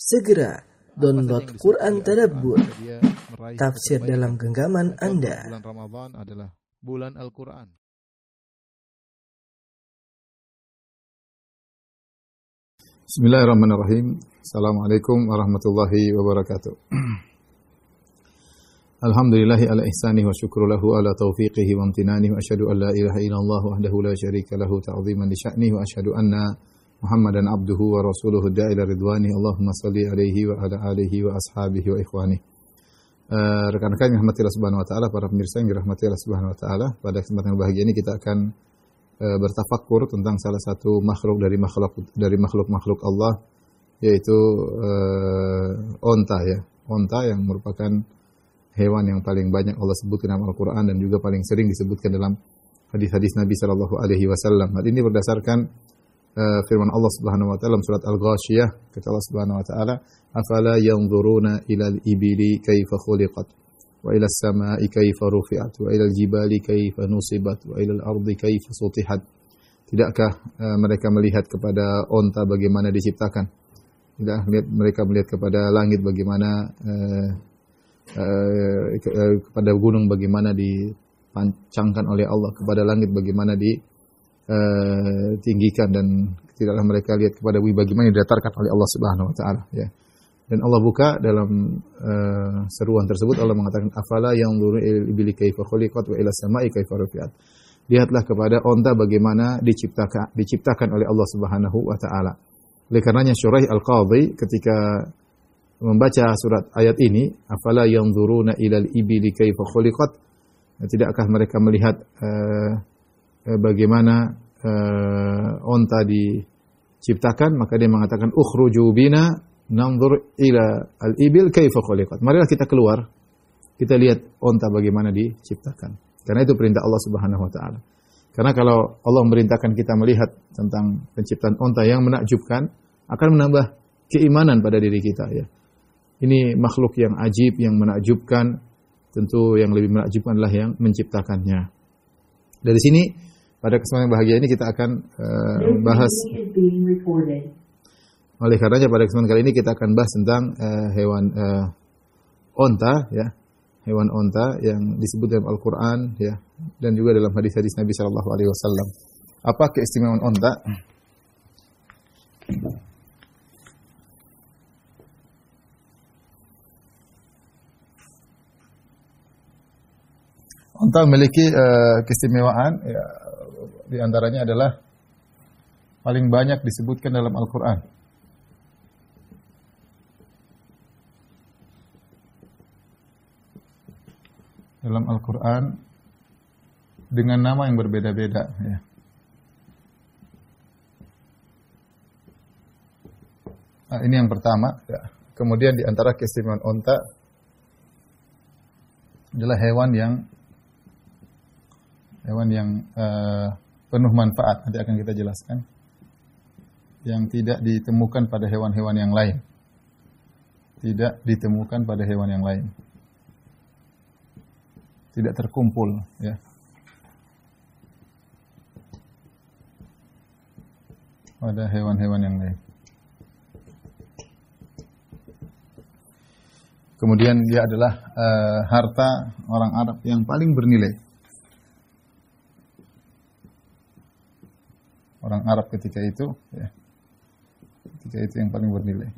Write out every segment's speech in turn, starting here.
Segera download Quran Tadabbur, tafsir dalam genggaman Anda. Bulan Ramadan adalah bulan Al-Quran. Bismillahirrahmanirrahim. Assalamualaikum warahmatullahi wabarakatuh. Alhamdulillahi ala ihsanihi wa syukru lahu ala taufiqihi wa amtinanihi wa asyhadu an la ilaha illallah wahdahu la syarika lahu ta'ziman li sya'nihi wa asyhadu anna Muhammadan abduhu wa rasuluhu da'ila ridwani. Allahumma salli alaihi wa ala alihi wa ashabihi wa ikhwani. Rekan-rekan yang dirahmati Allah Subhanahu wa taala, para pemirsa yang dirahmati Allah Subhanahu wa taala, pada kesempatan yang bahagia ini kita akan bertafakkur tentang salah satu makhluk dari makhluk Allah, yaitu onta ya. Onta yang merupakan hewan yang paling banyak Allah sebutkan dalam Al-Quran dan juga paling sering disebutkan dalam hadis-hadis Nabi sallallahu alaihi wasallam. Hal ini berdasarkan firman Allah Subhanahu wa taala dalam surat Al-Ghasyiyah, kata Allah Subhanahu wa taala, "Afala yanzuruna ilal ibili kaifa khuliqat wa ilas samai kaifa rufi'at wa ilal jibali kaifa nusibat wa ilal ardi kaifa sutihat." Tidakkah mereka melihat kepada onta bagaimana diciptakan? Tidak mereka melihat kepada langit bagaimana kepada gunung bagaimana dipancangkan oleh Allah, kepada langit bagaimana ditinggikan, dan tidaklah mereka lihat kepada bumi bagaimana didatarkan oleh Allah Subhanahu wa taala ya. Dan Allah buka dalam seruan tersebut, Allah mengatakan, afala yanzuru ilal ibili kaifa khuliqat wa ilas samai kaifa rufi'at. Lihatlah kepada onta bagaimana diciptakan oleh Allah Subhanahu wa taala. Oleh karenanya Syuraih Al-Qadhi ketika membaca surat ayat ini, afala yanzuruna ilal ibili kaifa khuliqat, tidakkah mereka melihat bagaimana onta diciptakan, maka dia mengatakan, ukhruju bina nanzur ila al-ibil kaifa khuliqat. Marilah kita keluar, kita lihat onta bagaimana diciptakan. Karena itu perintah Allah Subhanahu wa taala. Karena kalau Allah memerintahkan kita melihat tentang penciptaan onta yang menakjubkan, akan menambah keimanan pada diri kita ya. Ini makhluk yang ajib, yang menakjubkan. Tentu yang lebih menakjubkan adalah yang menciptakannya. Dari sini, pada kesempatan yang bahagia ini kita akan bahas. Oleh karenanya pada kesempatan kali ini kita akan bahas tentang hewan onta ya. Hewan onta yang disebut dalam Al-Quran ya, dan juga dalam hadis-hadis Nabi sallallahu alaihi wasallam. Apa keistimewaan onta? Onta memiliki keistimewaan ya, di antaranya adalah paling banyak disebutkan dalam Al-Quran. Dalam Al-Quran dengan nama yang berbeda-beda ya. Nah, ini yang pertama ya. Kemudian di antara keistimewaan onta adalah hewan yang penuh manfaat. Nanti akan kita jelaskan. Yang tidak ditemukan pada hewan-hewan yang lain. Tidak ditemukan pada hewan yang lain. Tidak terkumpul ya. Pada hewan-hewan yang lain. Kemudian dia adalah harta orang Arab yang paling bernilai. Orang Arab ketika itu ya. Ketika itu yang paling bernilai.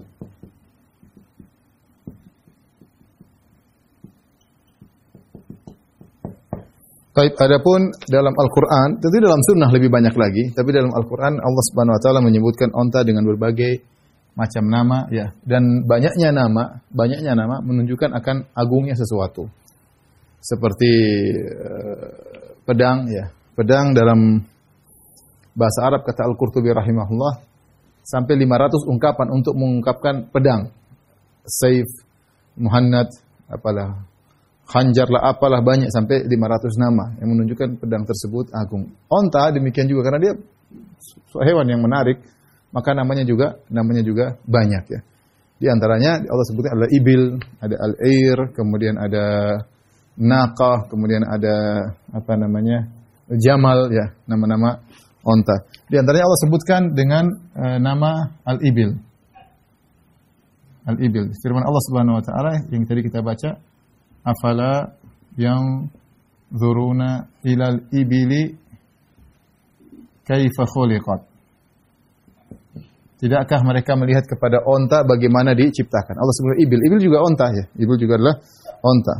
Baik, adapun dalam Al-Quran, tentu dalam sunnah lebih banyak lagi, tapi dalam Al-Quran Allah Subhanahu wa taala menyebutkan onta dengan berbagai macam nama ya, dan banyaknya nama menunjukkan akan agungnya sesuatu. Seperti pedang ya. Pedang dalam bahasa Arab kata Al-Qurtubi rahimahullah sampai 500 ungkapan untuk mengungkapkan pedang. Saif, muhannad, apalah, khanjar lah, apalah, banyak sampai 500 nama yang menunjukkan pedang tersebut agung. Onta demikian juga karena dia hewan yang menarik, maka namanya juga banyak ya. Di antaranya Allah sebutkan adalah ibil, ada al-air, kemudian ada naqah, kemudian ada jamal ya, nama-nama onta. Di antaranya Allah sebutkan dengan nama al-ibil. al-ibil. Firman Allah Subhanahu wa taala yang tadi kita baca, afala yang zuruna ilal ibili kaifa khuliqat. Tidakkah mereka melihat kepada onta bagaimana diciptakan? Allah sebut ibil. Ibil juga onta ya. Ibil juga adalah onta.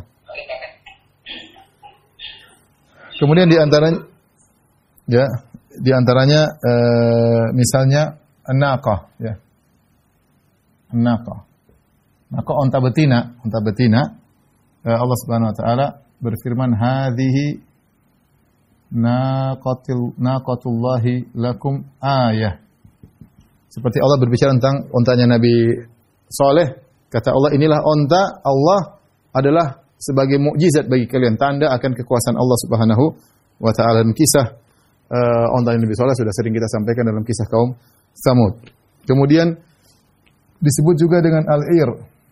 Kemudian di antaranya misalnya an-naqah ya. An-naqah. Maka onta betina, Allah Subhanahu wa taala berfirman hadhihi naqatullahi lakum ayah. Seperti Allah berbicara tentang ontanya Nabi Saleh, kata Allah, inilah onta Allah adalah sebagai mukjizat bagi kalian, tanda akan kekuasaan Allah Subhanahu wa taala. Dan kisah onta Nabi Saleh sudah sering kita sampaikan dalam kisah kaum Tsamud. Kemudian disebut juga dengan al-ir.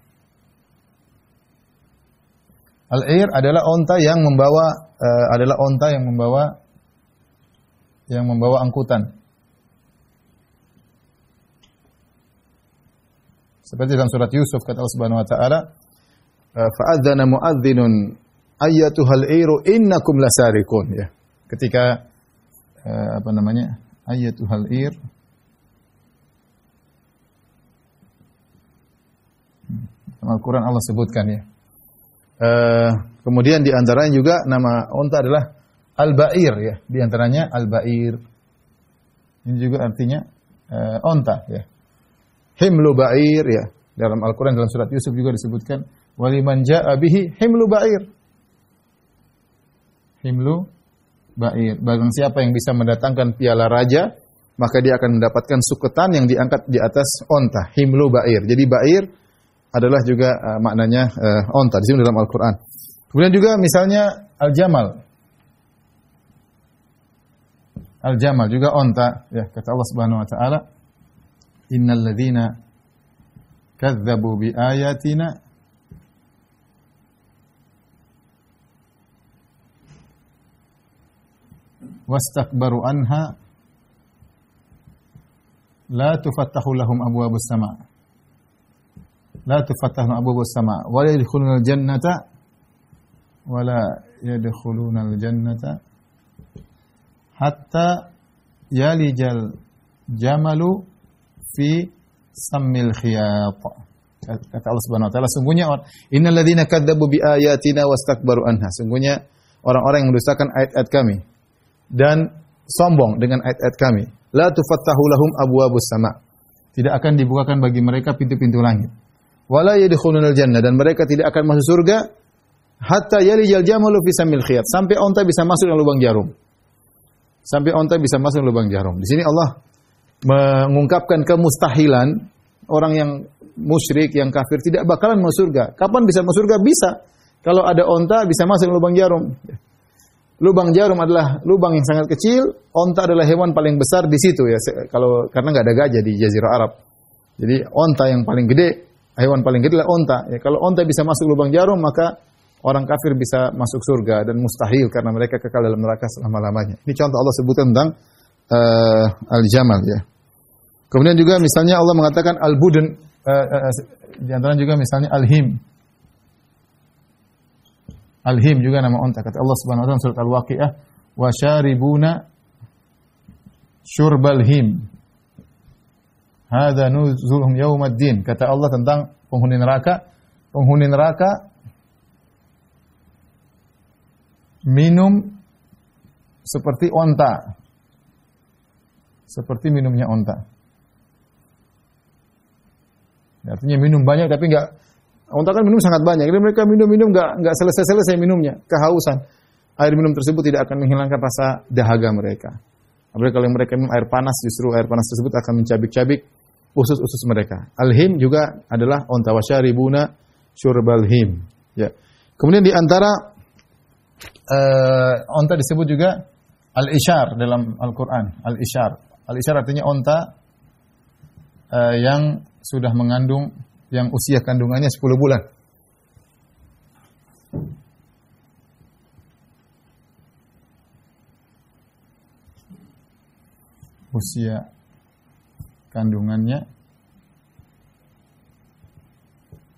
Al-ir adalah onta yang membawa angkutan. Seperti dalam surat Yusuf kata Allah Subhanahu wa taala, fa'adzana mu'adzdinun ayyatuhal iru innakum lasarikun ya. Ketika ayyatuhal ir Al-Quran Allah sebutkan ya. Kemudian di antaranya juga nama unta adalah al-ba'ir ya. Di antaranya al-ba'ir. Ini juga artinya unta ya. Himlu ba'ir ya. Dalam Al-Quran dalam surat Yusuf juga disebutkan waliman ja'a bihi himlu ba'ir. Himlu ba'ir. Barang siapa yang bisa mendatangkan piala raja, maka dia akan mendapatkan suketan yang diangkat di atas unta. Himlu ba'ir. Jadi ba'ir adalah juga maknanya unta di sini dalam Al-Quran. Kemudian juga misalnya al-jamal. Al-jamal juga unta ya, kata Allah Subhanahu wa taala, innal ladzina kadzdzabu bi ayatina wastakbaru anha la tufattahu lahum abwabus sama'. La tufattahu lahum abwabus sama' wa la yadkhulunal jannata wa la yadkhulunal jannata hatta yalijal jamalu fi sammil khiyat. Kata Allah Subhanahu wa taala, sungguhnya innal ladzina kadzdzabu bi ayatina wastakbaru anha. Sungguhnya orang-orang yang mendustakan ayat-ayat kami dan sombong dengan ayat-ayat kami. La tufattahu lahum abwabus sama'. Tidak akan dibukakan bagi mereka pintu-pintu langit. Wala yadkhulunal jannah, dan mereka tidak akan masuk surga hatta yalijal jamalu fi sammil khiyat. Sampai onta bisa masuk dalam lubang jarum. Sampai onta bisa masuk dalam lubang jarum. Di sini Allah mengungkapkan kemustahilan orang yang musyrik, yang kafir tidak bakalan masuk surga. Kapan bisa masuk surga? Bisa. Kalau ada onta bisa masuk lubang jarum. Lubang jarum adalah lubang yang sangat kecil, onta adalah hewan paling besar di situ ya. Kalau karena nggak ada gajah di Jazirah Arab. Jadi onta yang paling gede, hewan paling gede adalah onta. Ya, kalau onta bisa masuk lubang jarum, maka orang kafir bisa masuk surga, dan mustahil karena mereka kekal dalam neraka selama-lamanya. Ini contoh Allah sebutkan tentang al-jamal ya. Kemudian juga misalnya Allah mengatakan al-budun, di antara juga misalnya al-him. Al-him juga nama unta. Kata Allah Subhanahu wa taala surat Al-Waqiah, wa syaribuna syurbal him. Hadza nuzulhum yaumaddin. Kata Allah tentang penghuni neraka. Penghuni neraka minum seperti unta. Seperti minumnya unta. Artinya minum banyak tapi enggak. Unta kan minum sangat banyak. Jadi mereka minum enggak selesai-selesai minumnya, kehausan. Air minum tersebut tidak akan menghilangkan rasa dahaga mereka. Apalagi kalau mereka minum air panas, justru air panas tersebut akan mencabik-cabik usus-usus mereka. Al-him juga adalah unta, wasyaribuna syurbal him. Ya. Kemudian di antara unta disebut juga al-isyar dalam Al-Qur'an. Al-isyar. Al-isyar artinya unta yang sudah mengandung, yang usia kandungannya 10 bulan. Usia kandungannya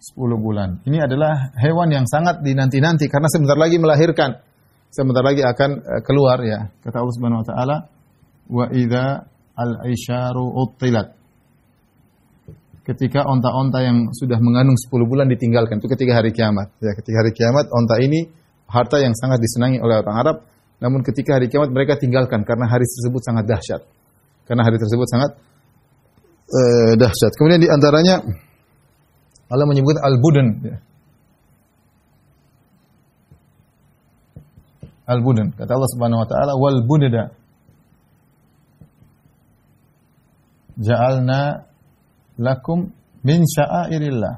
10 bulan. Ini adalah hewan yang sangat dinanti-nanti karena sebentar lagi melahirkan. Sebentar lagi akan keluar ya. Kata Allah Subhanahu wa taala, "Wa idza al-aisyaru uttilat." Ketika onta-onta yang sudah mengandung 10 bulan ditinggalkan, itu ketika hari kiamat. Ya, ketika hari kiamat onta ini harta yang sangat disenangi oleh orang Arab, namun ketika hari kiamat mereka tinggalkan karena hari tersebut sangat dahsyat. Karena hari tersebut sangat dahsyat. Kemudian di antaranya Allah menyebut al-budun. Ya. Al-budun. Kata Allah Subhanahu wa taala, "Wal budda ja'alna lakum min sya'airillah."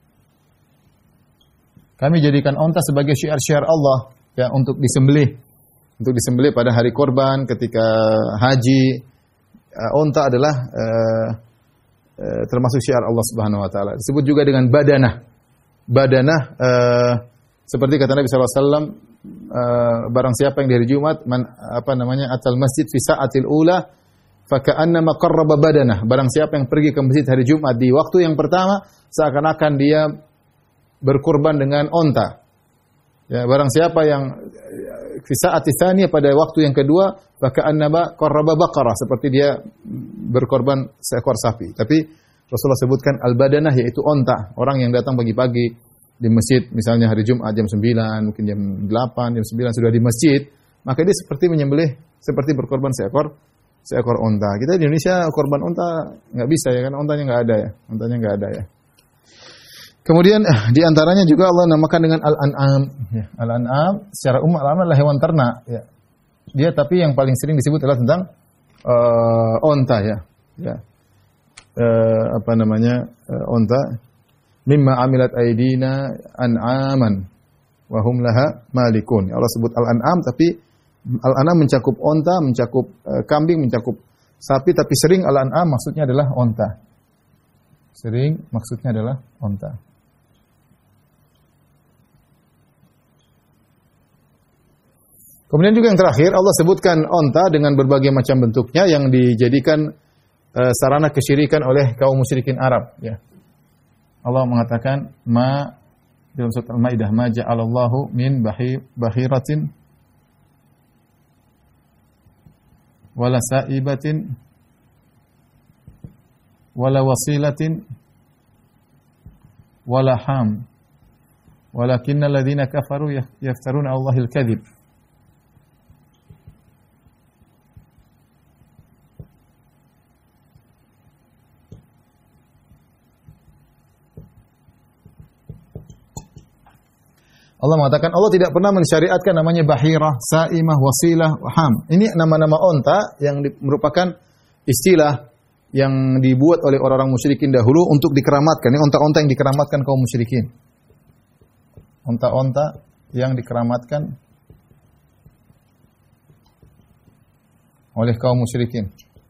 Kami jadikan onta sebagai syiar-syiar Allah ya untuk disembelih. Untuk disembelih pada hari korban, ketika haji. Onta adalah termasuk syiar Allah Subhanahu wa taala. Disebut juga dengan badanah. Badanah seperti kata Nabi sallallahu alaihi wasallam, barang siapa yang di hari Jumat atal masjid fi sa'atil ula fa ka'annama qarraba badanah. Barang siapa yang pergi ke masjid hari Jumat di waktu yang pertama seakan-akan dia berkorban dengan onta. Ya, barang siapa yang fi sa'ati tsaniyah pada waktu yang kedua fa ka'annama qarraba baqarah, seperti dia berkorban seekor sapi. Tapi Rasulullah sebutkan al-badanah yaitu onta. Orang yang datang pagi-pagi di masjid, misalnya hari Jumat jam 9, mungkin jam 8, jam 9 sudah di masjid, maka dia seperti menyembelih, seperti berkorban seekor onta. Kita di Indonesia korban onta nggak bisa ya, kan ontanya nggak ada ya. Ontanya nggak ada ya. Kemudian di antaranya juga Allah namakan dengan al-an'am. Ya, al-an'am secara umum al-an'am adalah hewan ternak. Ya. Dia tapi yang paling sering disebut adalah tentang onta ya. Ya. Onta. Mimma amilat aidina an'aman wa hum laha malikun. Allah sebut al-an'am, tapi al-an'am mencakup onta, mencakup kambing, mencakup sapi, tapi sering al-an'am maksudnya adalah onta. Sering maksudnya adalah onta. Kemudian juga yang terakhir Allah sebutkan onta dengan berbagai macam bentuknya yang dijadikan sarana kesyirikan oleh kaum musyrikin Arab ya. Allah mengatakan dalam surat Al-Maidah, ma ja'alallahu min bahiratin wala sa'ibatin wala wasilatin wala ham walakinna alladhina kafaru yaftaruna 'ala Allahil kadhib. Allah mengatakan Allah tidak pernah mensyariatkan namanya bahirah, sa'imah, wasilah, ham. Ini nama-nama onta yang merupakan istilah yang dibuat oleh orang-orang musyrikin dahulu untuk dikeramatkan. Ini onta-onta yang dikeramatkan kaum musyrikin. Onta-onta yang dikeramatkan oleh kaum musyrikin.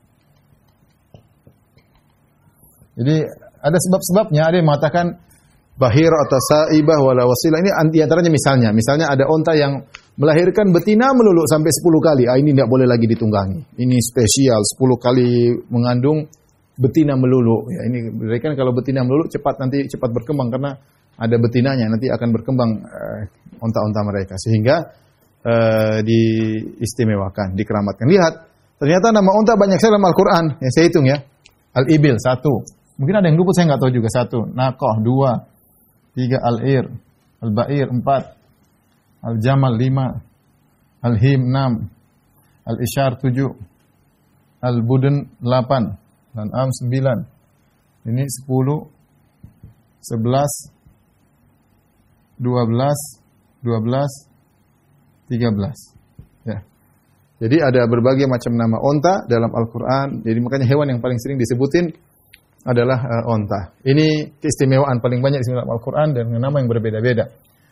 Jadi ada sebab-sebabnya. Ada yang mengatakan bahir atau sa'ibah wala wasilah, ini di antaranya misalnya ada onta yang melahirkan betina melulu sampai 10 kali. Ini tidak boleh lagi ditunggangi. Ini spesial 10 kali mengandung betina melulu. Ya, ini berikan kalau betina melulu cepat berkembang karena ada betinanya, nanti akan berkembang onta-onta mereka sehingga diistimewakan, dikeramatkan. Lihat, ternyata nama onta banyak sekali dalam Al-Qur'an. Ya, saya hitung ya. Al-ibil 1. Mungkin ada yang luput, saya nggak tahu juga. 1. Naqah 2. 3 al-ir, al-ba'ir 4, al-jamal 5, al-him 6, al-isyar 7, al-budun 8, al-an'am 9. Ini 10, 11, 12, 13. Ya. Jadi ada berbagai macam nama onta dalam Al-Qur'an. Jadi makanya hewan yang paling sering disebutin adalah onta. Ini keistimewaan paling banyak di dalam Al-Qur'an dan dengan nama yang berbeda-beda.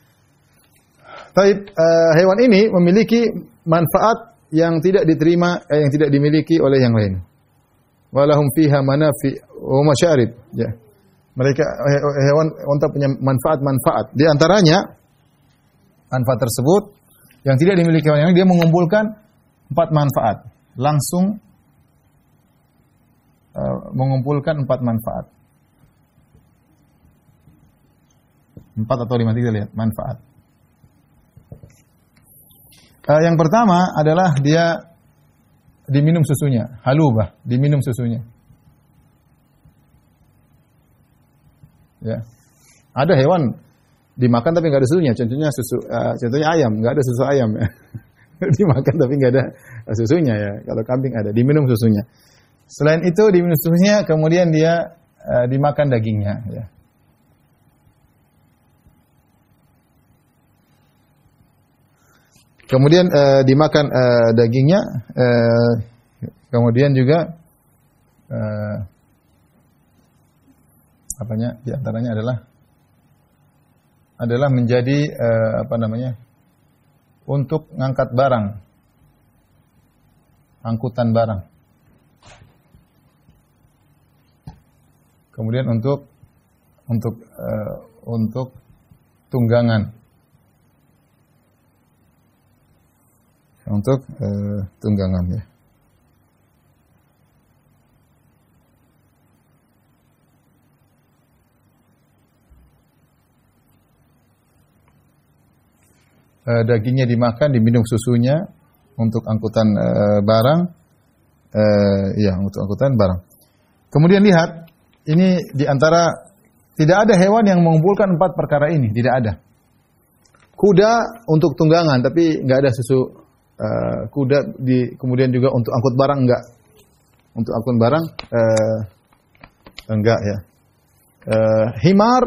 Hewan ini memiliki manfaat yang tidak diterima, yang tidak dimiliki oleh yang lain. Walahum fiha manafi wa masyarib. Ya. Mereka hewan onta punya manfaat-manfaat. Di antaranya manfaat tersebut yang tidak dimiliki oleh yang lain, dia mengumpulkan 4 manfaat. Langsung mengumpulkan 4 manfaat. 4 atau 5 kita lihat manfaat. Yang pertama adalah dia diminum susunya, halubah, diminum susunya. Ya. Ada hewan dimakan tapi nggak ada susunya. Contohnya ayam, nggak ada susu ayam. Ya. Dimakan tapi nggak ada susunya ya. Kalau kambing ada, diminum susunya. Selain itu diminum susunya, kemudian dia dimakan dagingnya. Ya. Kemudian dimakan dagingnya, kemudian juga di antaranya adalah menjadi untuk ngangkat barang, angkutan barang. Kemudian untuk tunggangan. Untuk tunggangan ya. Dagingnya dimakan, diminum susunya untuk angkutan barang, untuk angkutan barang. Kemudian lihat, ini diantara tidak ada hewan yang mengumpulkan 4 perkara ini, tidak ada. Kuda untuk tunggangan, tapi nggak ada susu. Kuda kemudian juga untuk angkut barang enggak. Untuk angkut barang enggak ya. Himar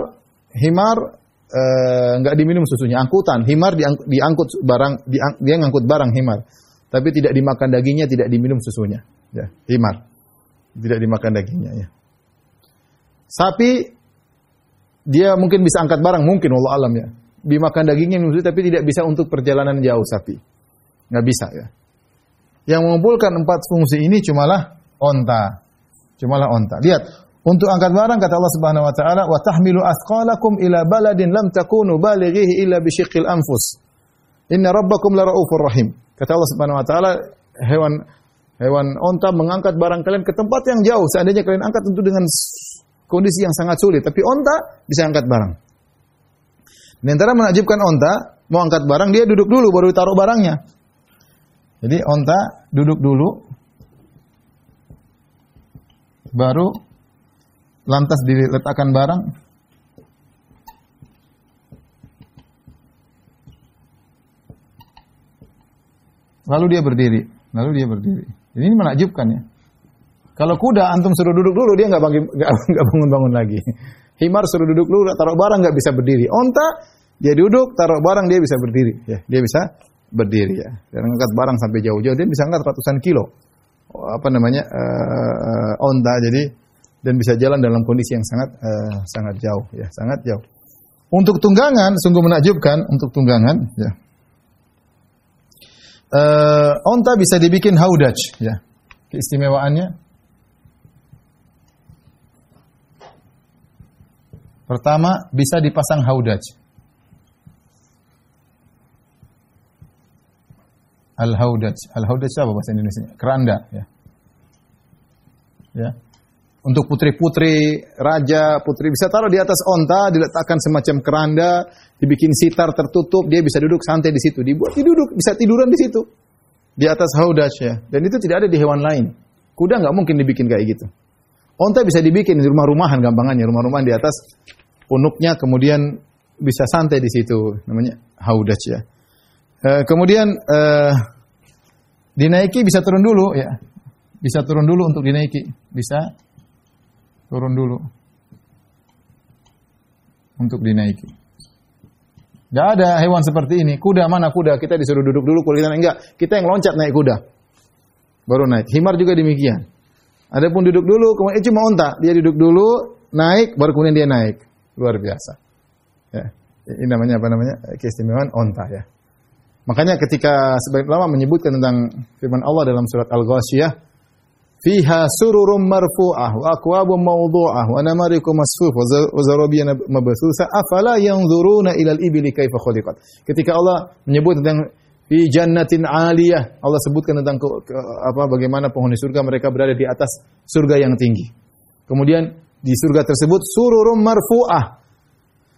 enggak diminum susunya. Angkutan, himar diangkut barang, dia ngangkut barang himar. Tapi tidak dimakan dagingnya, tidak diminum susunya. Ya, himar. Tidak dimakan dagingnya ya. Sapi dia mungkin bisa angkat barang, mungkin wallahu alam ya. Dimakan dagingnya tapi tidak bisa untuk perjalanan jauh sapi. Nggak bisa ya. Yang mengumpulkan 4 fungsi ini cumalah onta. Lihat, untuk angkat barang kata Allah Subhanahu wa taala, "Wa tahmilu athqalakum ila baladin lam takunu balighihi illa bisyiqqil anfus. Inna rabbakum laraufur rahim." Kata Allah Subhanahu wa taala, hewan onta mengangkat barang kalian ke tempat yang jauh. Seandainya kalian angkat tentu dengan kondisi yang sangat sulit, tapi onta bisa angkat barang. Di antara menakjubkan onta, mau angkat barang dia duduk dulu baru ditaruh barangnya. Jadi onta duduk dulu, baru lantas diletakkan barang. Lalu dia berdiri. Ini menakjubkan ya. Kalau kuda antum suruh duduk dulu dia nggak bangun-bangun lagi. Himar suruh duduk dulu, taruh barang nggak bisa berdiri. Onta dia duduk, taruh barang dia bisa berdiri. Ya, dia bisa berdiri ya. Dan angkat barang sampai jauh-jauh dia bisa angkat ratusan kilo. Onta jadi dan bisa jalan dalam kondisi yang sangat jauh ya, sangat jauh. Untuk tunggangan sungguh menakjubkan untuk tunggangan ya. Onta bisa dibikin haudaj ya. Keistimewaannya pertama bisa dipasang haudaj. Al-haudaj apa bahasa Indonesia? Keranda ya. Ya. Untuk putri-putri, raja, putri bisa taruh di atas onta, diletakkan semacam keranda, dibikin sitar tertutup, dia bisa duduk santai di situ, dibuat duduk, bisa tiduran di situ. Di atas haudaj ya. Dan itu tidak ada di hewan lain. Kuda nggak mungkin dibikin kayak gitu. Onta bisa dibikin di rumah-rumahan gampangannya, rumah-rumahan di atas punuknya kemudian bisa santai di situ, namanya haudaj ya. Kemudian dinaiki bisa turun dulu ya. Bisa turun dulu untuk dinaiki. Bisa turun dulu untuk dinaiki. Gak ada hewan seperti ini. Kuda mana kuda? Kita disuruh duduk dulu, kalau kita enggak. Kita yang loncat naik kuda. Baru naik. Himar juga demikian. Adapun duduk dulu, kemudian cuma onta. Dia duduk dulu, naik, baru kemudian dia naik. Luar biasa. Ya. Ini namanya apa namanya? Keistimewaan onta ya. Makanya ketika sebagian ulama menyebutkan tentang firman Allah dalam surat Al-Ghasyiyah, fiha sururum marfu'ah wa akwabum mawdu'ah wa namarikum masfuf wa zarabiyyan mabthusa afala yanzuruna ilal ibli kaifa khuliqat. Ketika Allah menyebut tentang fi jannatin 'aliyah, Allah sebutkan tentang bagaimana penghuni surga mereka berada di atas surga yang tinggi. Kemudian di surga tersebut sururum marfu'ah.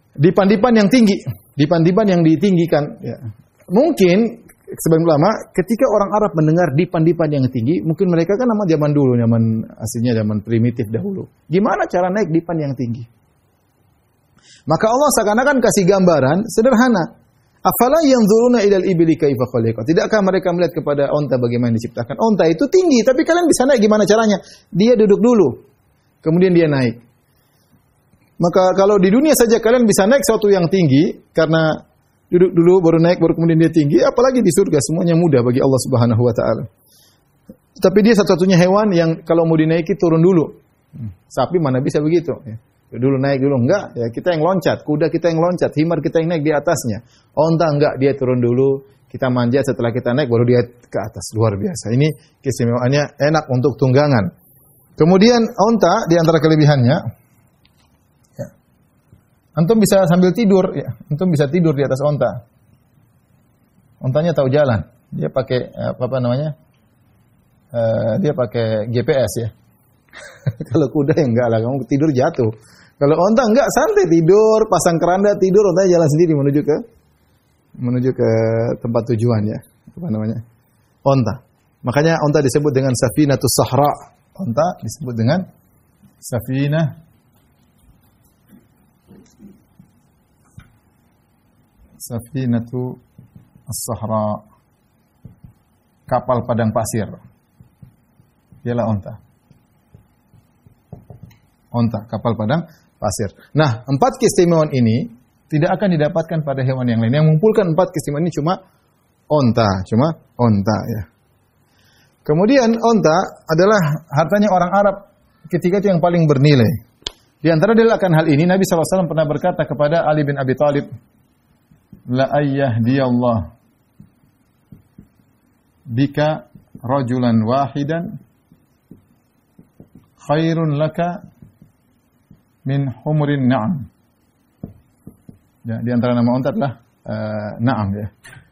dipan-dipan yang tinggi, dipan-dipan yang ditinggikan. Ya. Mungkin sebagian ulama ketika orang Arab mendengar dipan-dipan yang tinggi, mungkin mereka kan nama zaman dulu, zaman aslinya zaman primitif dahulu. Gimana cara naik dipan yang tinggi? Maka Allah seakan-akan kasih gambaran sederhana. Afala yanzuruna ilal ibli kaifa khuliqat. Tidakkah mereka melihat kepada onta bagaimana diciptakan? Onta itu tinggi, tapi kalian bisa naik gimana caranya? Dia duduk dulu, kemudian dia naik. Maka kalau di dunia saja kalian bisa naik sesuatu yang tinggi karena duduk dulu baru naik baru kemudian dia tinggi, apalagi di surga semuanya mudah bagi Allah Subhanahu wa taala. Tapi dia satu-satunya hewan yang kalau mau dinaiki turun dulu. Sapi mana bisa begitu? Dulu naik dulu enggak, ya kita yang loncat, kuda kita yang loncat, himar kita yang naik di atasnya. Onta enggak, dia turun dulu, kita manjat setelah kita naik baru dia ke atas. Luar biasa. Ini keistimewaannya enak untuk tunggangan. Kemudian onta di antara kelebihannya, ya, antum bisa sambil tidur, ya, antum bisa tidur di atas onta. Ontanya tahu jalan, dia pakai apa namanya? Dia pakai GPS ya. Kalau kuda ya enggak lah, kamu tidur jatuh. Kalau onta enggak, santai tidur, pasang keranda tidur, ontanya jalan sendiri menuju ke tempat tujuan ya. Apa namanya? Onta. Makanya onta disebut dengan safinatus sahra. Onta disebut dengan safinatu as-sahra. Kapal padang pasir. Dialah onta. Onta, kapal padang pasir. Nah, 4 keistimewaan ini tidak akan didapatkan pada hewan yang lain. Yang mengumpulkan 4 keistimewaan ini cuma onta ya. Kemudian onta adalah hartanya orang Arab ketika itu yang paling bernilai. Di antara dalil akan hal ini Nabi SAW pernah berkata kepada Ali bin Abi Thalib, la ayyahdiyallah bika rajulan wahidan khairun laka min humurin na'am. Ya, di antara nama onta adalah na'am ya.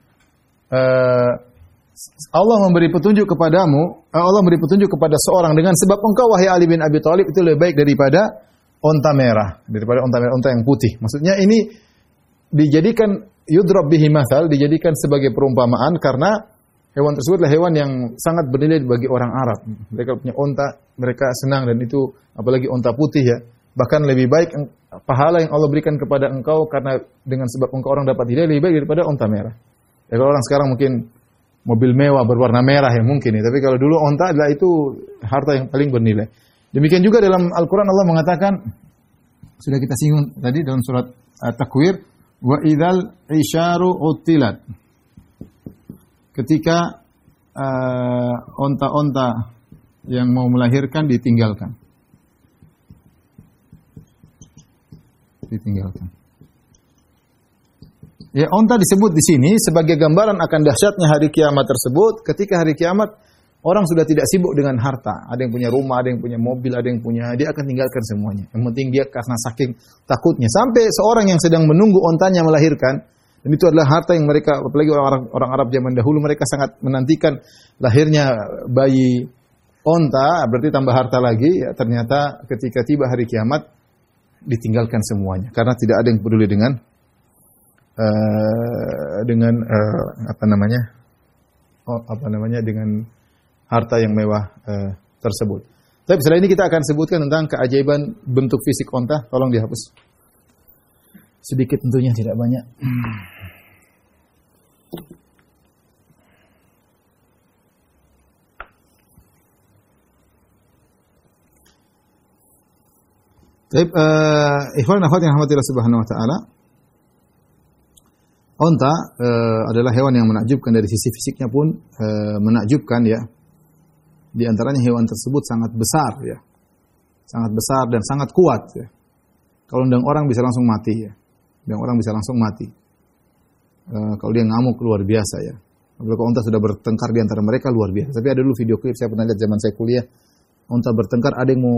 Allah memberi petunjuk kepadamu, Allah memberi petunjuk kepada seorang dengan sebab engkau wahai Ali bin Abi Thalib itu lebih baik daripada onta merah, onta yang putih. Maksudnya ini dijadikan yudrab bihi mathal, dijadikan sebagai perumpamaan karena hewan tersebut adalah hewan yang sangat bernilai bagi orang Arab. Mereka punya onta, mereka senang dan itu apalagi onta putih ya. Bahkan lebih baik pahala yang Allah berikan kepada engkau karena dengan sebab engkau orang dapat hidayah lebih baik daripada onta merah. Ya kalau orang sekarang mungkin mobil mewah berwarna merah ya mungkin ya, tapi kalau dulu onta adalah itu harta yang paling bernilai. Demikian juga dalam Al-Qur'an Allah mengatakan, sudah kita singgung tadi dalam surat At-Takwir, wa idzal isyaru utilat. Ketika onta-onta yang mau melahirkan ditinggalkan. Ya, onta disebut di sini sebagai gambaran akan dahsyatnya hari kiamat tersebut. Ketika hari kiamat, orang sudah tidak sibuk dengan harta. Ada yang punya rumah, ada yang punya mobil, ada yang punya, dia akan tinggalkan semuanya. Yang penting dia karena saking takutnya. Sampai seorang yang sedang menunggu ontanya melahirkan, dan itu adalah harta yang mereka, apalagi orang Arab zaman dahulu, mereka sangat menantikan lahirnya bayi onta, berarti tambah harta lagi. Ya, ternyata ketika tiba hari kiamat, ditinggalkan semuanya karena tidak ada yang peduli dengan dengan harta yang mewah tersebut. Tapi setelah ini kita akan sebutkan tentang keajaiban bentuk fisik onta. Tolong dihapus sedikit, tentunya tidak banyak. Baik, ikhwan akhwat yang rahmati Allah Subhanahu wa taala. Onta adalah hewan yang menakjubkan, dari sisi fisiknya pun menakjubkan ya. Di antaranya hewan tersebut sangat besar ya. Sangat besar dan sangat kuat ya. Kalau undang orang bisa langsung mati ya. Undang orang bisa langsung mati. Kalau dia ngamuk luar biasa ya. Kalau onta sudah bertengkar di antara mereka luar biasa. Tapi ada dulu video klip saya pernah lihat zaman saya kuliah. Onta bertengkar, ada yang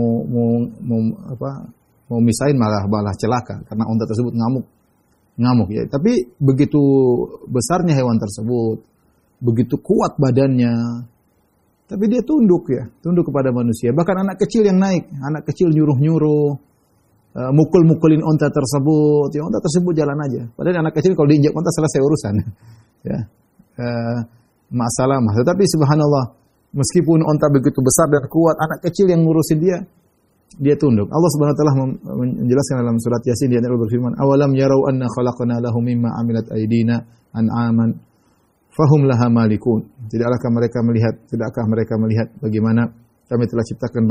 mau misahin malah celaka karena onta tersebut ngamuk ya. Tapi begitu besarnya hewan tersebut, begitu kuat badannya, tapi dia tunduk kepada manusia. Bahkan anak kecil yang naik, anak kecil nyuruh-nyuruh, mukul-mukulin onta tersebut, ya onta tersebut jalan aja. Padahal anak kecil kalau diinjak onta selesai urusan. Ya. Masalah. Tetapi subhanallah, meskipun onta begitu besar dan kuat, anak kecil yang ngurusin dia tunduk. Allah Subhanahu wa taala menjelaskan dalam surat Yasin, dia berfirman, "Awalam yarau anna khalaqna lahum mimma amilat aydina an'aman fahum laha malikun." Tidakkah mereka melihat bagaimana kami telah ciptakan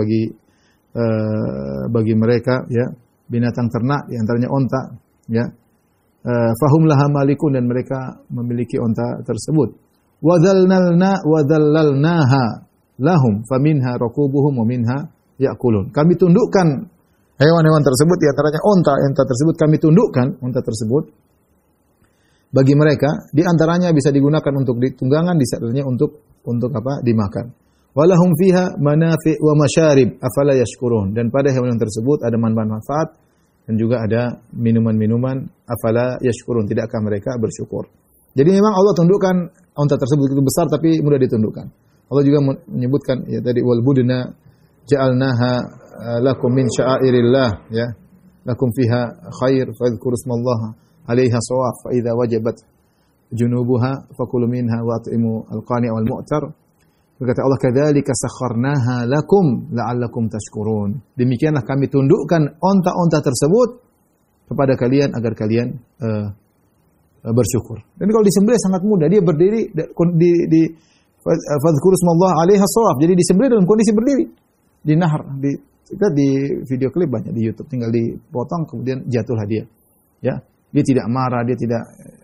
bagi mereka ya binatang ternak, di antaranya onta, ya. Fahum laha malikun, dan mereka memiliki onta tersebut. Wadhallalnaha lahum faminha rakubuhum wa minha ya'kulun. Kami tundukkan hewan-hewan tersebut, di antaranya onta tersebut kami tundukkan onta tersebut bagi mereka, di antaranya bisa digunakan untuk ditunggangan, di antaranya untuk apa? Dimakan. Walahum fiha manafi' wa masyarib afala yashkurun. Dan pada hewan tersebut ada manfaat dan juga ada minuman-minuman, afala yashkurun, tidakkah mereka bersyukur. Jadi memang Allah tundukkan onta tersebut itu besar tapi mudah ditundukkan. Allah juga menyebutkan ya tadi wal budna ja'alnaha lakum min sya'airillah, ya. Lakum fiha khair fadhkuru ismallaha 'alaiha shawaf fa idza wajabat junubuha fakulu minha wa at'imu al-qani' wal mu'tar. Berkata Allah, kadzalika sakharnaha lakum la'allakum tashkurun. Demikianlah kami tundukkan onta-onta tersebut kepada kalian agar kalian bersyukur. Dan kalau disembelih sangat mudah, dia berdiri di fadhkuru ismallaha 'alaiha shawaf. Jadi disembelih dalam kondisi berdiri. Di nahar, di video klip banyak di YouTube, tinggal dipotong kemudian jatuhlah dia. Ya. Dia tidak marah, dia tidak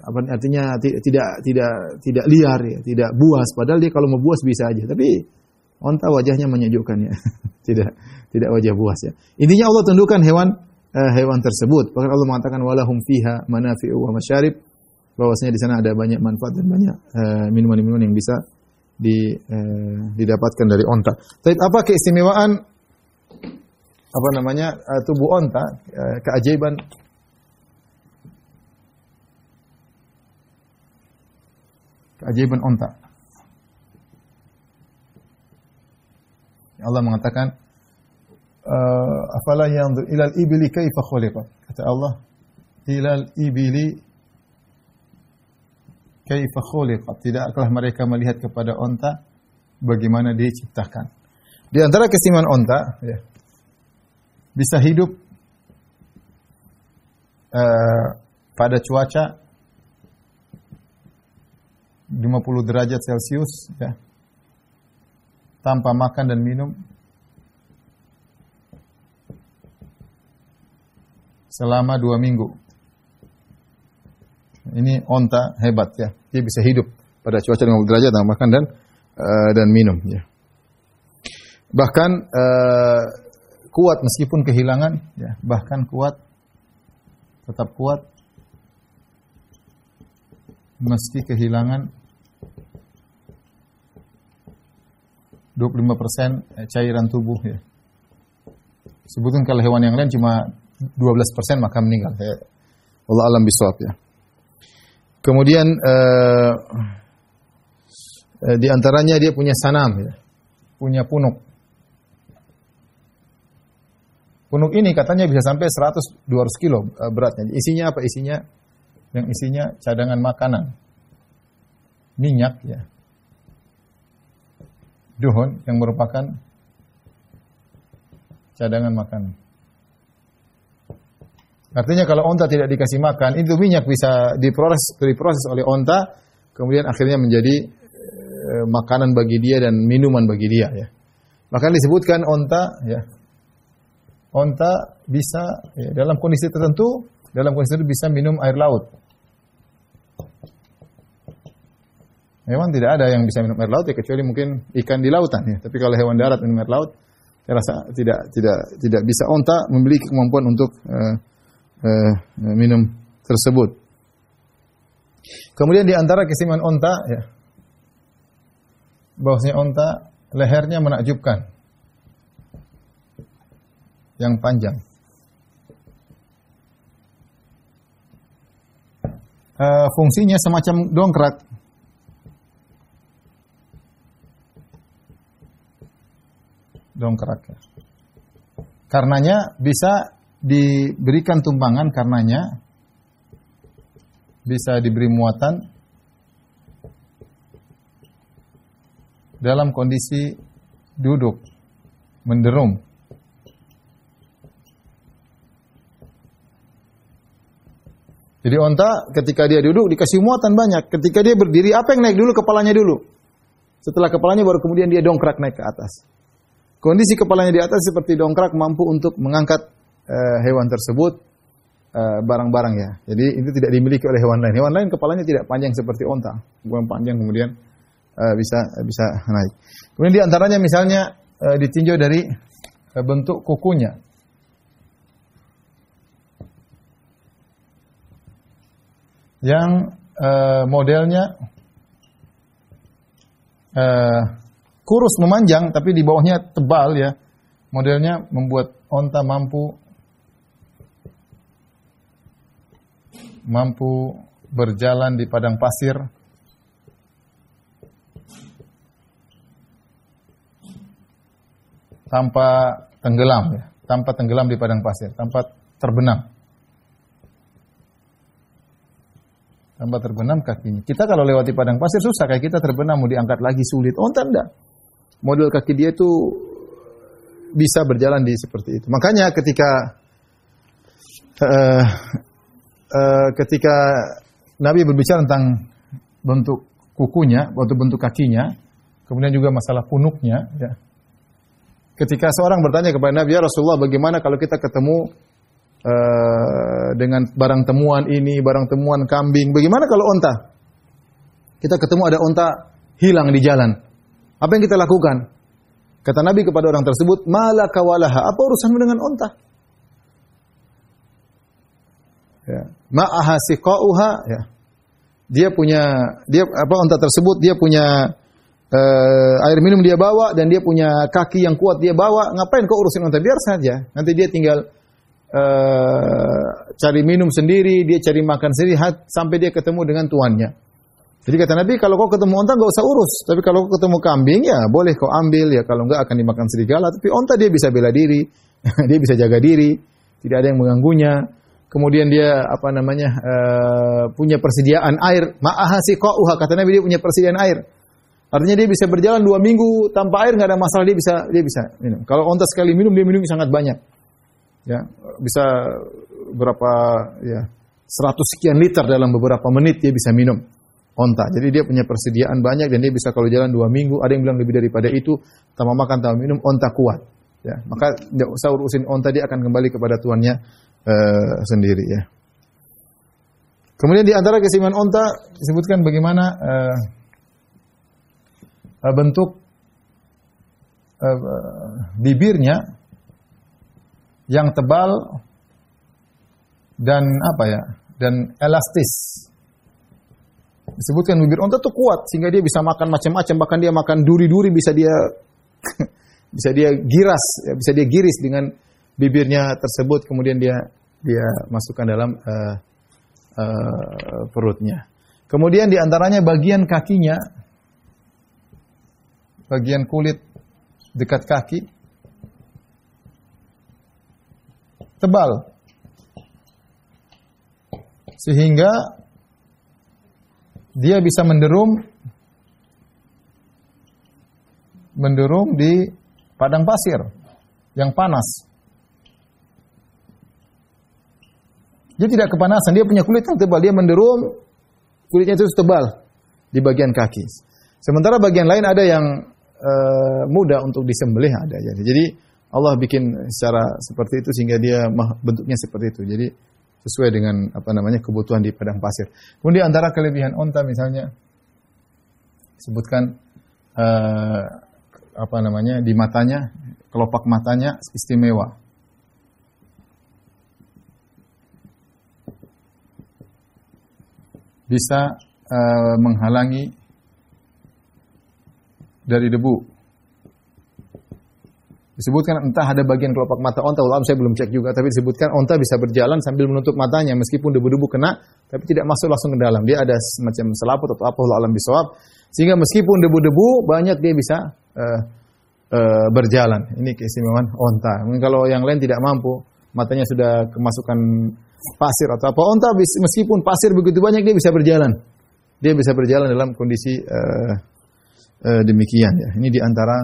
tidak liar ya, tidak buas, padahal dia kalau mau buas bisa aja, tapi onta wajahnya menyejukkan ya. tidak wajah buas ya. Intinya Allah tundukkan hewan tersebut. Bahkan Allah mengatakan walahum fiha manafi'u wa masyarib, bahwasanya di sana ada banyak manfaat dan banyak minuman-minuman yang bisa didapatkan dari onta. Tapi apa keistimewaan tubuh onta, keajaiban onta. Allah mengatakan afala yanzur ilal ibli kaifa khuliqat. Kata Allah, ilal ibli kaifa khuliqat. Tidaklah mereka melihat kepada onta bagaimana diciptakan. Di antara keistimewaan onta ya, bisa hidup pada cuaca 50 derajat Celcius ya, tanpa makan dan minum selama 2 minggu. Ini onta hebat ya, dia bisa hidup pada cuaca 50 derajat tanpa makan dan minum ya. Bahkan kuat meskipun kehilangan ya, bahkan kuat, tetap kuat meski kehilangan 25% cairan tubuh ya. Sebutkan kalau hewan yang lain cuma 12% maka meninggal. Ya. Allah alam bisawab ya. Kemudian di antaranya dia punya sanam ya. Punya punuk. Punuk ini katanya bisa sampai 100-200 kilo beratnya. Isinya apa? Yang isinya cadangan makanan. Minyak ya. Duhun yang merupakan cadangan makanan. Artinya kalau onta tidak dikasih makan, itu minyak bisa diproses oleh onta, kemudian akhirnya menjadi makanan bagi dia dan minuman bagi dia ya. Bahkan disebutkan onta ya. Onta bisa ya, dalam kondisi tertentu bisa minum air laut. Hewan tidak ada yang bisa minum air laut ya, kecuali mungkin ikan di lautan ya. Tapi kalau hewan darat minum air laut, saya rasa tidak bisa. Onta memiliki kemampuan untuk minum tersebut. Kemudian di antara keistimewaan onta ya, bahwasanya onta lehernya menakjubkan, yang panjang. Fungsinya semacam dongkrak. Dongkrak. Karenanya bisa diberikan tumpangan karenanya bisa diberi muatan dalam kondisi duduk, menderum. Jadi onta ketika dia duduk dikasih muatan banyak. Ketika dia berdiri, apa yang naik dulu? Kepalanya dulu. Setelah kepalanya baru kemudian dia dongkrak naik ke atas. Kondisi kepalanya di atas seperti dongkrak mampu untuk mengangkat hewan tersebut, barang-barang ya. Jadi itu tidak dimiliki oleh hewan lain. Hewan lain kepalanya tidak panjang seperti onta, bukan panjang kemudian bisa naik. Kemudian di antaranya misalnya ditinjau dari bentuk kukunya. Yang modelnya kurus memanjang, tapi di bawahnya tebal ya. Modelnya membuat onta mampu berjalan di padang pasir tanpa tenggelam ya, tanpa tenggelam di padang pasir, tanpa terbenam. Tanpa terbenam kakinya. Kita kalau lewati padang pasir susah, kayak kita terbenam mau diangkat lagi sulit. Onta enggak. Model kaki dia itu bisa berjalan di seperti itu. Makanya ketika Nabi berbicara tentang bentuk kukunya, bentuk kakinya, kemudian juga masalah punuknya, ya. Ketika seorang bertanya kepada Nabi, "Ya Rasulullah, bagaimana kalau kita ketemu dengan barang temuan ini, barang temuan kambing, bagaimana kalau onta? Kita ketemu ada onta hilang di jalan. Apa yang kita lakukan?" Kata Nabi kepada orang tersebut, "Malaka walaha, apa urusanmu dengan onta?" Ya. Ma'aha siqauha, ya. Onta tersebut dia punya air minum dia bawa dan dia punya kaki yang kuat dia bawa. Ngapain kau urusin onta? Biar saja. Nanti dia tinggal cari minum sendiri, dia cari makan sendiri sampai dia ketemu dengan tuannya. Jadi kata Nabi, kalau kau ketemu onta enggak usah urus, tapi kalau kau ketemu kambing ya boleh kau ambil ya, kalau enggak akan dimakan serigala. Tapi onta dia bisa bela diri, dia bisa jaga diri, tidak ada yang mengganggunya. Kemudian dia punya persediaan air. Ma'aha siqauha, kata Nabi, dia punya persediaan air. Artinya dia bisa berjalan 2 minggu tanpa air, enggak ada masalah, dia bisa minum. Kalau onta sekali minum, dia minum sangat banyak. Ya, bisa berapa ya 100 sekian liter dalam beberapa menit dia bisa minum onta. Jadi dia punya persediaan banyak dan dia bisa kalau jalan 2 minggu, ada yang bilang lebih daripada itu, tanpa makan, tanpa minum, onta kuat. Ya, maka tidak usah urusin onta, dia akan kembali kepada tuannya sendiri ya. Kemudian di antara keistimewaan onta disebutkan bagaimana bentuk bibirnya yang tebal dan dan elastis. Disebutkan bibir onta itu kuat sehingga dia bisa makan macam-macam, bahkan dia makan duri-duri bisa dia giras, ya, bisa dia giris dengan bibirnya tersebut, kemudian dia masukkan dalam perutnya. Kemudian di antaranya bagian kakinya, bagian kulit dekat kaki tebal sehingga dia bisa menderum di padang pasir yang panas. Dia tidak kepanasan, dia punya kulit yang tebal, dia menderum, kulitnya itu tebal di bagian kaki. Sementara bagian lain ada yang mudah untuk disembelih ada. Jadi Allah bikin secara seperti itu sehingga dia bentuknya seperti itu. Jadi sesuai dengan kebutuhan di padang pasir. Kemudian antara kelebihan onta misalnya sebutkan di matanya, kelopak matanya istimewa. Bisa menghalangi dari debu. Disebutkan entah ada bagian kelopak mata onta, saya belum cek juga, tapi disebutkan onta bisa berjalan sambil menutup matanya meskipun debu-debu kena, tapi tidak masuk langsung ke dalam. Dia ada semacam selaput atau apa, wallahu a'lam bishawab, sehingga meskipun debu-debu banyak dia bisa berjalan. Ini keistimewaan onta. Mungkin kalau yang lain tidak mampu, matanya sudah kemasukan pasir atau apa. Onta meskipun pasir begitu banyak dia bisa berjalan. Dia bisa berjalan dalam kondisi demikian ya. Ini di antara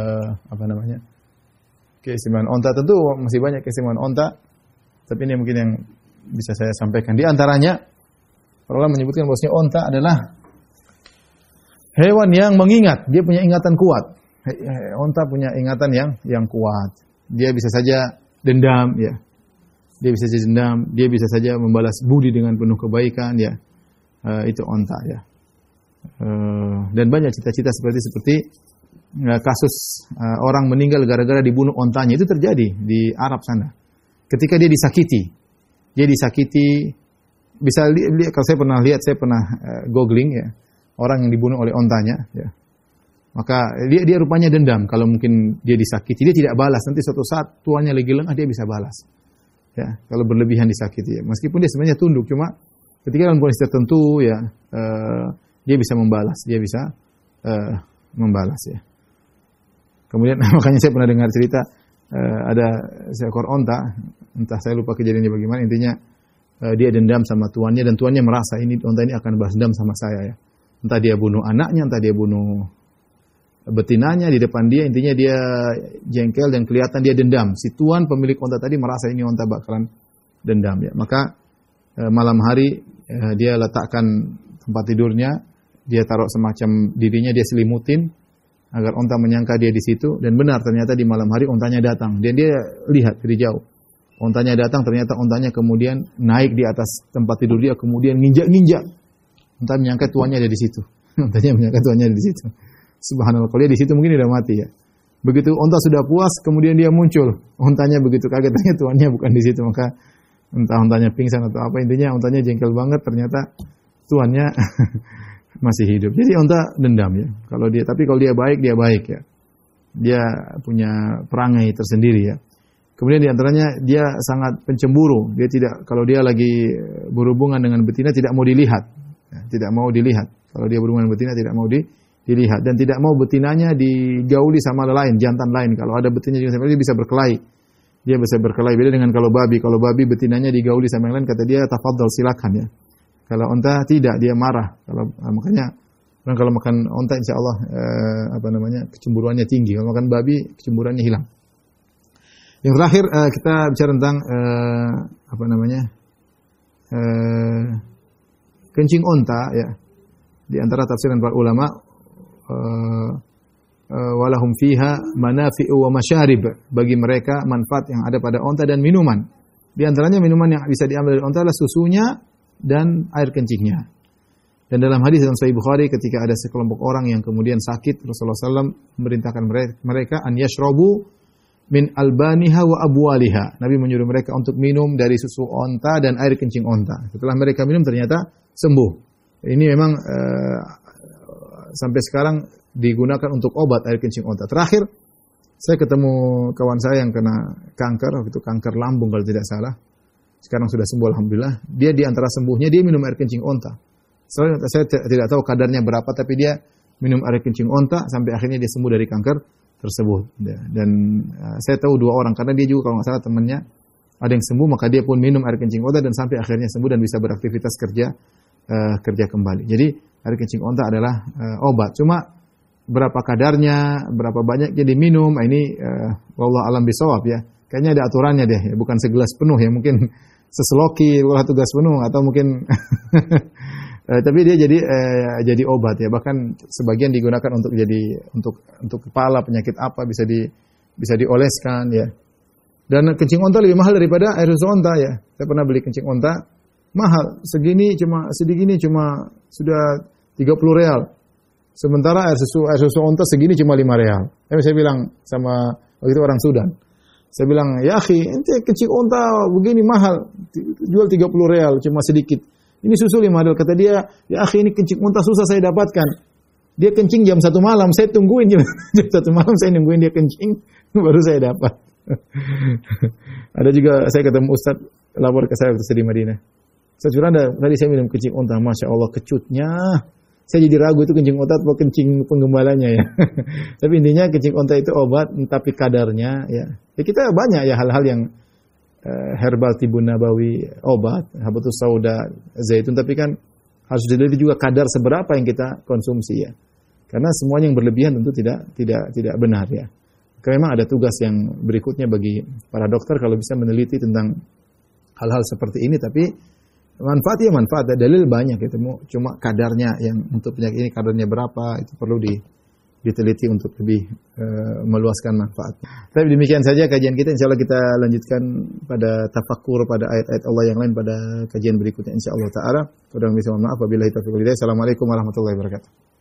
keistimewaan onta. Tentu masih banyak keistimewaan onta, tapi ini mungkin yang bisa saya sampaikan. Di antaranya, para ulama menyebutkan bahwasanya onta adalah hewan yang mengingat. Dia punya ingatan kuat. Onta punya ingatan yang kuat. Dia bisa saja dendam, ya. Dia bisa saja dendam. Dia bisa saja membalas budi dengan penuh kebaikan, ya. Itu onta, ya. Dan banyak cita-cita seperti kasus orang meninggal gara-gara dibunuh ontanya. Itu terjadi di Arab sana. Ketika dia disakiti, bisa lihat, kalau saya pernah googling ya, orang yang dibunuh oleh ontanya, ya. Maka dia rupanya dendam kalau mungkin dia disakiti, dia tidak balas. Nanti suatu saat tuannya lagi lengah dia bisa balas. Ya, kalau berlebihan disakiti ya. Meskipun dia sebenarnya tunduk, cuma ketika dalam kondisi tertentu ya dia bisa membalas, membalas ya. Kemudian makanya saya pernah dengar cerita ada seekor onta, entah saya lupa kejadiannya bagaimana, intinya dia dendam sama tuannya dan tuannya merasa onta ini akan balas dendam sama saya ya. Entah dia bunuh anaknya, entah dia bunuh betinanya di depan dia, intinya dia jengkel dan kelihatan dia dendam. Si tuan pemilik onta tadi merasa ini onta bakalan dendam ya. Maka malam hari dia letakkan tempat tidurnya, dia taruh semacam dirinya, dia selimutin agar onta menyangka dia di situ, dan benar ternyata di malam hari ontanya datang. Dan dia lihat dari jauh. Ontanya datang, ternyata ontanya kemudian naik di atas tempat tidur dia, kemudian nginjak-nginjak. Onta menyangka tuannya ada di situ. Ontanya menyangka tuannya ada di situ. Subhanallah, kalau dia di situ mungkin udah mati ya. Begitu onta sudah puas, kemudian dia muncul. Ontanya begitu kaget, ternyata tuannya bukan di situ, maka entah ontanya pingsan atau apa, intinya ontanya jengkel banget, ternyata tuannya masih hidup. Jadi onta dendam ya. Tapi kalau dia baik ya. Dia punya perangai tersendiri ya. Kemudian di antaranya dia sangat pencemburu. Dia tidak, kalau dia lagi berhubungan dengan betina tidak mau dilihat. Ya, tidak mau dilihat. Kalau dia berhubungan dengan betina tidak mau dilihat, dan tidak mau betinanya digauli sama lain, jantan lain. Kalau ada betina juga sama dia bisa berkelahi. Dia bisa berkelahi. Beda dengan kalau babi betinanya digauli sama yang lain, kata dia tafadhal, silakan ya. Kalau onta tidak, dia marah. Makanya kalau makan onta insyaallah kecemburuannya tinggi. Kalau makan babi kecemburuannya hilang. Yang terakhir kita bicara tentang kencing onta ya. Di antara tafsiran para ulama, walahum fiha manafi'u wa masyarib, bagi mereka manfaat yang ada pada onta dan minuman. Di antaranya minuman yang bisa diambil dari onta adalah susunya dan air kencingnya. Dan dalam hadis dalam Sahih Bukhari, ketika ada sekelompok orang yang kemudian sakit, Rasulullah SAW memerintahkan mereka an yashrabu min albaniha wa abwaliha. Nabi menyuruh mereka untuk minum dari susu onta dan air kencing onta. Setelah mereka minum ternyata sembuh. Ini memang sampai sekarang digunakan untuk obat air kencing onta. Terakhir, saya ketemu kawan saya yang kena kanker, waktu itu kanker lambung kalau tidak salah. Sekarang sudah sembuh alhamdulillah. Dia di antara sembuhnya dia minum air kencing onta. Saya tidak tahu kadarnya berapa, tapi dia minum air kencing onta sampai akhirnya dia sembuh dari kanker tersebut. Dan saya tahu 2 orang, karena dia juga kalau nggak salah temannya ada yang sembuh, maka dia pun minum air kencing onta dan sampai akhirnya sembuh dan bisa beraktivitas kerja kembali. Jadi air kencing onta adalah obat. Cuma berapa kadarnya, berapa banyaknya diminum, ini wallahu alam bisawab ya. Kayaknya ada aturannya deh, ya. Bukan segelas penuh ya, mungkin seseloki, kalau 1 gelas penuh atau mungkin tapi dia jadi obat ya. Bahkan sebagian digunakan untuk kepala, penyakit apa bisa dioleskan ya. Dan kencing onta lebih mahal daripada air susu onta ya. Saya pernah beli kencing onta mahal, segini cuma sudah 30 real. Sementara air susu onta segini cuma 5 real. Saya bilang sama waktu itu orang Sudan. Saya bilang, "Ya akhi, ente kencing onta begini mahal, jual 30 real cuma sedikit. Ini susu 5 real." Kata dia, "Ya akhi, ini kencing onta susah saya dapatkan. Dia kencing jam 1 malam, saya tungguin jam 1 malam, saya nungguin dia kencing baru saya dapat." Ada juga saya ketemu Ustaz lapor ke saya waktu di Madinah. Saya curang tadi saya minum kencing onta, masya Allah kecutnya. Saya jadi ragu itu kencing onta atau kencing penggembalanya ya. Tapi intinya kencing onta itu obat, tapi kadarnya ya. Ya kita banyak ya hal-hal yang herbal tibun nabawi, obat, habatus sauda, zaitun, tapi kan harus diteliti juga kadar seberapa yang kita konsumsi ya. Karena semuanya yang berlebihan tentu tidak benar ya. Karena memang ada tugas yang berikutnya bagi para dokter kalau bisa meneliti tentang hal-hal seperti ini, tapi manfaat ya manfaat, dalil banyak itu, cuma kadarnya yang untuk penyakit ini kadarnya berapa itu perlu diteliti untuk lebih meluaskan manfaat. Tapi demikian saja kajian kita, insyaallah kita lanjutkan pada tafakkur pada ayat-ayat Allah yang lain pada kajian berikutnya insyaallah taala. Kurang bisa mohon maaf, wabillahi taufiq wal hidayah. Assalamualaikum warahmatullahi wabarakatuh.